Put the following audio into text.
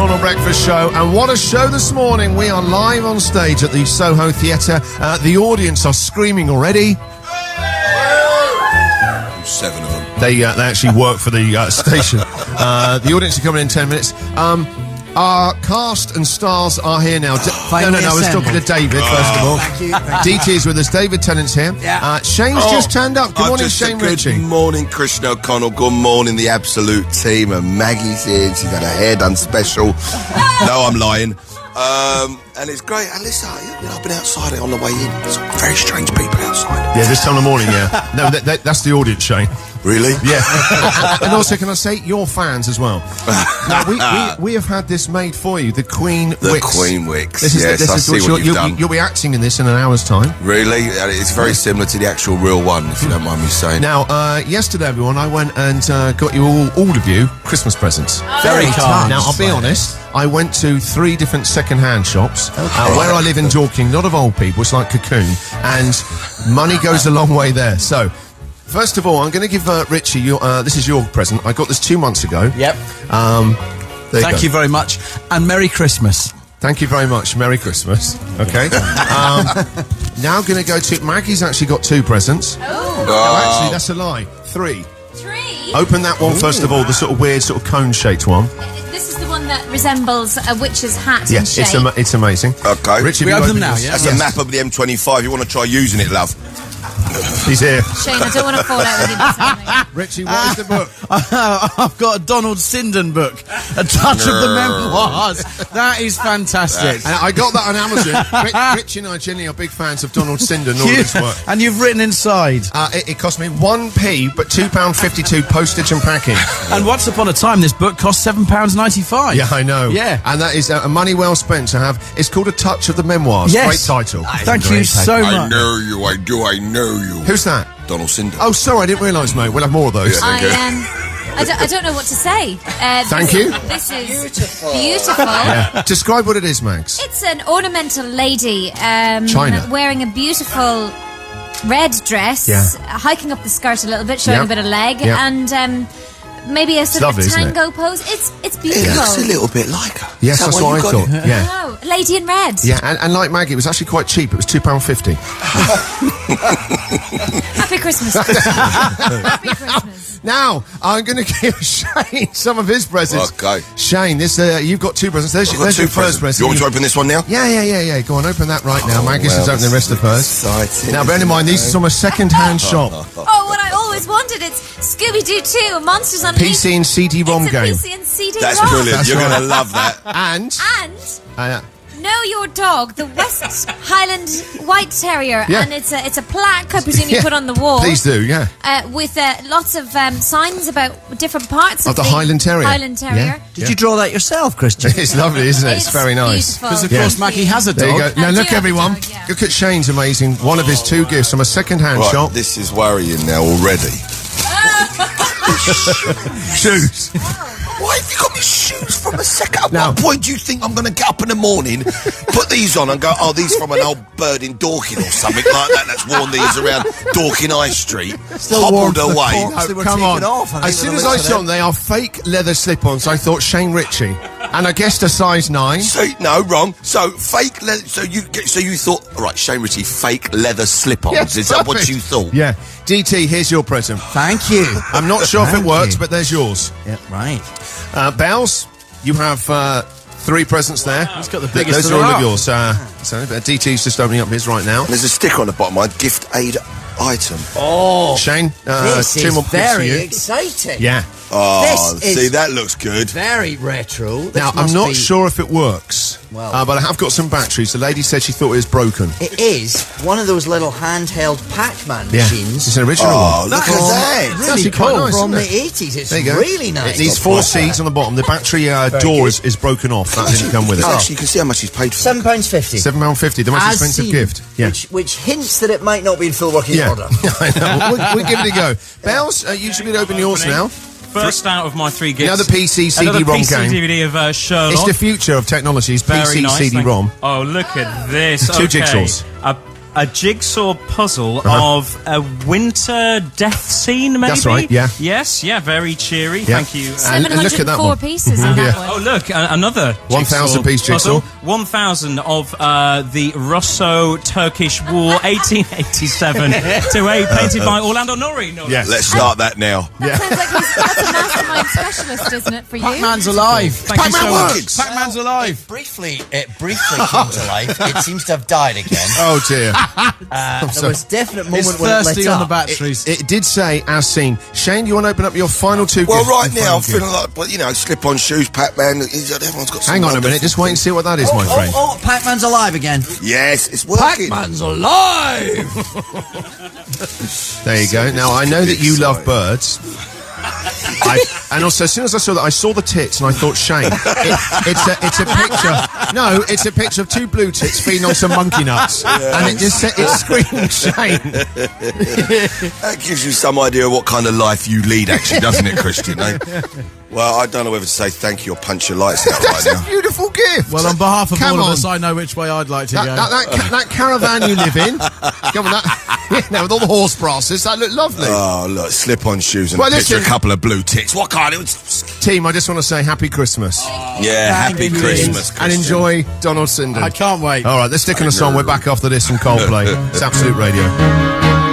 Connell Breakfast Show, and what a show this morning. We are live on stage at the Soho Theatre. The audience are screaming already. 7 of them. They actually work for the station. The audience are coming in 10 minutes. Our cast and stars are here now. I was talking to David, first of all. Thank you. DT is with us. David Tennant's here. Yeah. Shane's just turned up. Good morning, Shane Ritchie. Good morning, Christian O'Connell. Good morning, the Absolute team. And Maggie's here. She's had her hair done special. No, I'm lying. And it's great. And listen, I've been outside on the way in. There's some very strange people outside. Yeah, this time of the morning, yeah. No, that's the audience, Shane. Really? Yeah. And also, can I say, your fans as well. Now, we have had this made for you, the Queen Wicks. The Queen Wicks. This is I see what you've done. You'll be acting in this in an hour's time. Really? It's very similar to the actual real one, if you don't mind me saying. Now, yesterday, everyone, I went and got you all of you Christmas presents. Very kind. Now, I'll be honest, I went to 3 different second-hand shops. Where I live in Dorking, a lot of old people, it's like Cocoon, and money goes a long way there. So, first of all, I'm going to give Richie, this is your present. I got this 2 months ago. Yep. Thank you very much, and Merry Christmas. Thank you very much. Merry Christmas. Okay. Now I'm going to go to... Maggie's actually got 2 presents. Oh. No, actually, that's a lie. 3. 3? Open that one first of all, the sort of weird, sort of cone-shaped one. This is the one that resembles a witch's hat in Yes, shape. it's amazing. Okay. Richie, We have you open them opened now, yours? yeah? That's a map of the M25. You want to try using it, love? He's here. Shane, I don't want to fall out with you this morning. Richie, what is the book? I've got a Donald Sinden book, A Touch of the Memoirs. That is fantastic. And I got that on Amazon. Richie and I generally are big fans of Donald Sinden and all his work. And you've written inside. It cost me 1p, but £2.52 postage and packing. And once upon a time, this book cost £7.95. Yeah, I know. Yeah. And that is a money well spent to have. It's called A Touch of the Memoirs. Yes. Great title. Thank you so I much. know you, I do, I know you. Who's that? Donald Sinder. Oh, sorry, I didn't realise, mate. We'll have more of those. Yeah. I don't know what to say. Thank you. This is beautiful. Yeah. Describe what it is, Max. It's an ornamental lady China. wearing a beautiful red dress, Yeah. hiking up the skirt a little bit, showing Yeah. a bit of leg, Yeah. and maybe a sort lovely, of isn't it? tango pose. It's It beautiful. looks a little bit like her. Yes, Is that that's why what I you got thought. it? Yeah. Oh, lady in red. Yeah, and like Maggie, it was actually quite cheap. It was £2.50. Happy Christmas. Happy Christmas. Now, I'm going to give Shane some of his presents. Okay. Shane, you've got 2 presents. There's I've got your 2 first present. You want me to open this one now? Yeah. Go on, open that right now. Maggie's just open the rest of hers. Exciting. Now, bear in mind, these are from a second-hand shop. Oh, what I always wanted, it's Scooby-Doo 2, Monsters Unleashed. PC and CD-ROM it's a game. PC and CD-ROM. That's brilliant. That's You're right. going to love that. And... And Know Your Dog, the West Highland White Terrier, Yeah. and it's a plaque, I presume you Yeah. put on the wall. Please do, yeah. With lots of signs about different parts of the Highland Terrier. Highland Terrier. Yeah. Did you draw that yourself, Christian? It's lovely, isn't it? It's very nice. Beautiful. Because, of Yeah. course, Maggie has a There you dog. go. Now, I do look, have a everyone. dog, yeah. Look at Shane's amazing. One of his 2 gifts from a second-hand Right, shop. this is worrying now already. Shoes. Why have you got me shoes from a second? At Now- what point do you think I'm going to get up in the morning, put these on and go, oh, these from an old bird in Dorking or something like that that's worn these around Dorking High Street, hobbled away. They were Come taken on. off, I think, As soon with as the I looks of saw them. them, they are fake leather slip-ons. I thought Shane Ritchie. And I guessed a size 9. So, no, wrong. So fake leather. So you thought, all right, Shane Ritchie, fake leather slip-ons. Yes, Is that what perfect. you thought? Yeah. DT, here's your present. Thank you. I'm not sure if it Thank works, you. but there's yours. Yeah, right. Bells, you have 3 presents there. He's got the biggest Those of are all them of all. yours. So DT's just opening up his right now. There's a sticker on the bottom. My gift aid item. Oh, Shane, this 2 is more gifts for very you. exciting. Yeah. Oh, This is see, that looks good. very retro. This Now, I'm must not be- sure if it works, Well- but I have got some batteries. The lady said she thought it was broken. It is one of those little handheld Pac-Man Yeah. It's machines an original Oh, one. look at that. It's really actually quite cool. nice, from isn't the it? 80s. It's There you go. really nice. It needs 4 seeds on the bottom. The battery door is broken off. That didn't come with it. Actually, you can see how much he's paid for it. £7.50. £7.50, the most As expensive seen, gift. Yeah. Which hints that it might not be in full working Yeah. order. I know. We'll give it a go. Bells, you should be open yours now. First out of my 3 gifts. Another PC Another CD-ROM PC game. DVD of Sherlock. It's the future of technology. It's Very PC nice. CD-ROM. Oh, look at this. 2 jigsaws. a jigsaw puzzle of a winter death scene, maybe? That's right, yeah. Yes, yeah, very cheery. Thank you. And look at that 704 one. pieces in that one. Oh, look, another 1,000 piece jigsaw. 1,000 of the Russo-Turkish War 1887 to 8, painted by Orlando Nori. No, Yes. Let's start that now. That sounds like that's a mastermind specialist, isn't it, for you? Pac-Man's alive. Thank you so much. Pac-Man's alive. It briefly came to life. It seems to have died again. Oh dear. There was a definite moment It's when it lit thirsty on the up. batteries. It did say, as seen. Shane, you want to open up your final two Well, gifts? right Your now, final I'm feeling gift. like, you know, slip-on shoes, Pac-Man. Everyone's got some Hang on a minute, wonderful just wait and see what that is, my friend. Oh, Pac-Man's alive again. Yes, it's working. Pac-Man's alive! There you go. Now, I know that you love birds. And also, as soon as I saw that, I saw the tits and I thought, Shane, it's a picture. No, it's a picture of two blue tits feeding on some monkey nuts, and it just it screamed Shane. That gives you some idea of what kind of life you lead, actually, doesn't it, Christian? Eh? Well, I don't know whether to say thank you or punch your lights out That's right a now. beautiful gift. Well, on behalf of Come all of on. us, I know which way I'd like to go. That caravan you live in, come on, with all the horse brasses, that looked lovely. Oh, look, slip-on shoes and Well, a picture of listen. a couple of blue tits. What kind of... Team, I just want to say Happy Christmas. Yeah, happy you. Christmas, And Christian. enjoy Donald Sinden. I can't wait. All right, let's stick on a song. We're back after this from Coldplay. It's Absolute Radio.